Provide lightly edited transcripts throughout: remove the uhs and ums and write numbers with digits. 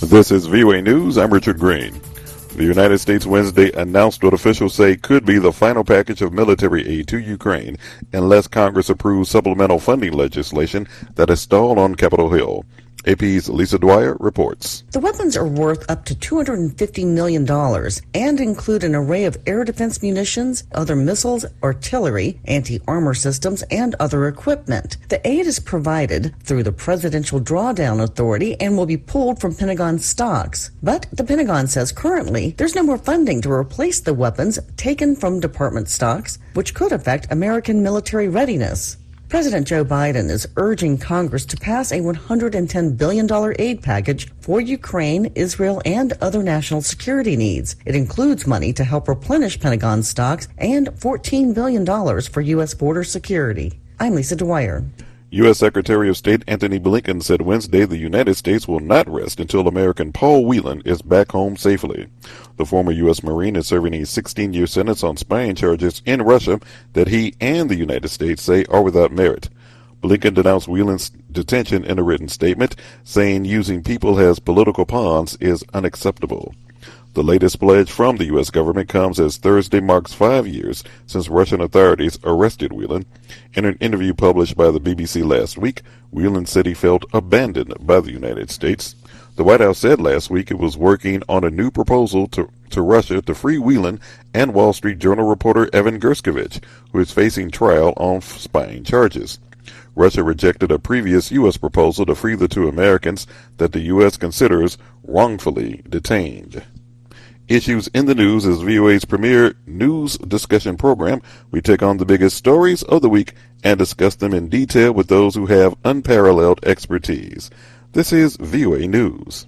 This is VOA News. I'm Richard Green. The United States Wednesday announced what officials say could be the final package of military aid to Ukraine unless Congress approves supplemental funding legislation that is stalled on Capitol Hill. AP's Lisa Dwyer reports. The weapons are worth up to $250 million and include an array of air defense munitions, other missiles, artillery, anti-armor systems, and other equipment. The aid is provided through the Presidential Drawdown Authority and will be pulled from Pentagon stocks. But the Pentagon says currently there's no more funding to replace the weapons taken from department stocks, which could affect American military readiness. President Joe Biden is urging Congress to pass a $110 billion aid package for Ukraine, Israel, and other national security needs. It includes money to help replenish Pentagon stocks and $14 billion for U.S. border security. I'm Lisa Dwyer. U.S. Secretary of State Antony Blinken said Wednesday the United States will not rest until American Paul Whelan is back home safely. The former U.S. Marine is serving a 16-year sentence on spying charges in Russia that he and the United States say are without merit. Blinken denounced Whelan's detention in a written statement, saying using people as political pawns is unacceptable. The latest pledge from the U.S. government comes as Thursday marks 5 years since Russian authorities arrested Whelan. In an interview published by the BBC last week, Whelan said he felt abandoned by the United States. The White House said last week it was working on a new proposal to Russia to free Whelan and Wall Street Journal reporter Evan Gershkovich, who is facing trial on spying charges. Russia rejected a previous U.S. proposal to free the two Americans that the U.S. considers wrongfully detained. Issues in the News is VOA's premier news discussion program. We take on the biggest stories of the week and discuss them in detail with those who have unparalleled expertise. This is VOA News.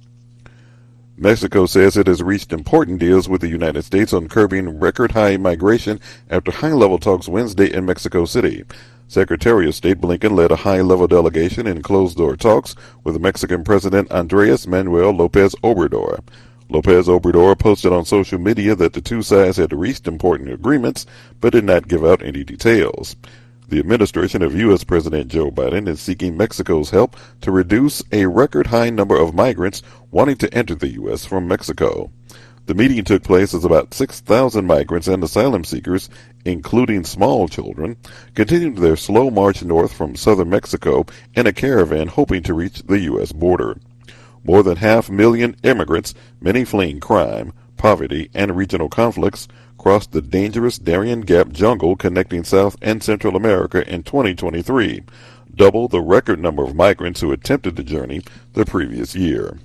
Mexico says it has reached important deals with the United States on curbing record-high migration after high-level talks Wednesday in Mexico City. Secretary of State Blinken led a high-level delegation in closed-door talks with Mexican President Andrés Manuel López Obrador. López Obrador posted on social media that the two sides had reached important agreements, but did not give out any details. The administration of U.S. President Joe Biden is seeking Mexico's help to reduce a record-high number of migrants wanting to enter the U.S. from Mexico. The meeting took place as about 6,000 migrants and asylum seekers, including small children, continued their slow march north from southern Mexico in a caravan hoping to reach the U.S. border. More than 500,000 immigrants, many fleeing crime, poverty, and regional conflicts, crossed the dangerous Darien Gap jungle connecting South and Central America in 2023, double the record number of migrants who attempted the journey the previous year.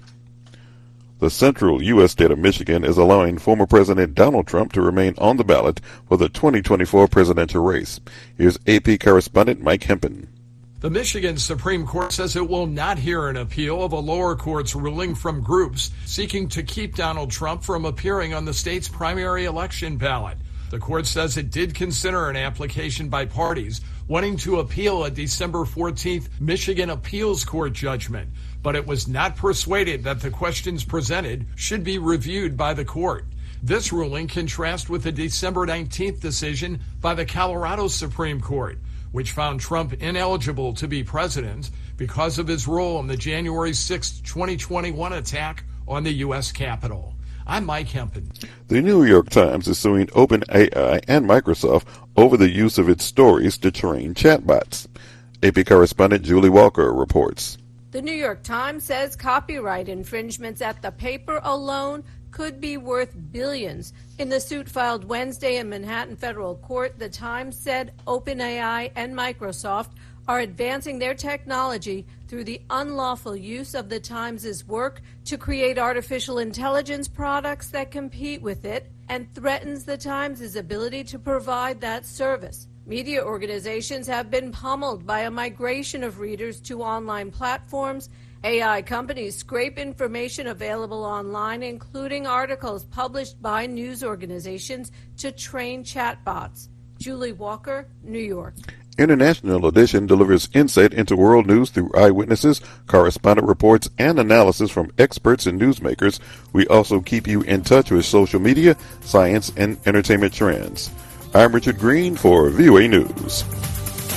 The central U.S. state of Michigan is allowing former President Donald Trump to remain on the ballot for the 2024 presidential race. Here's AP correspondent Mike Hempen. The Michigan Supreme Court says it will not hear an appeal of a lower court's ruling from groups seeking to keep Donald Trump from appearing on the state's primary election ballot. The court says it did consider an application by parties wanting to appeal a December 14th Michigan Appeals Court judgment, but it was not persuaded that the questions presented should be reviewed by the court. This ruling contrasts with the December 19th decision by the Colorado Supreme Court, which found Trump ineligible to be president because of his role in the January 6, 2021 attack on the U.S. Capitol. I'm Mike Hempen. The New York Times is suing OpenAI and Microsoft over the use of its stories to train chatbots. AP correspondent Julie Walker reports. The New York Times says copyright infringements at the paper alone could be worth billions. In the suit filed Wednesday in Manhattan federal court, the Times said OpenAI and Microsoft are advancing their technology through the unlawful use of the Times' work to create artificial intelligence products that compete with it and threatens the Times' ability to provide that service. Media organizations have been pummeled by a migration of readers to online platforms. AI companies scrape information available online, including articles published by news organizations, to train chatbots. Julie Walker, New York. International Edition delivers insight into world news through eyewitnesses, correspondent reports, and analysis from experts and newsmakers. We also keep you in touch with social media, science, and entertainment trends. I'm Richard Green for VOA News.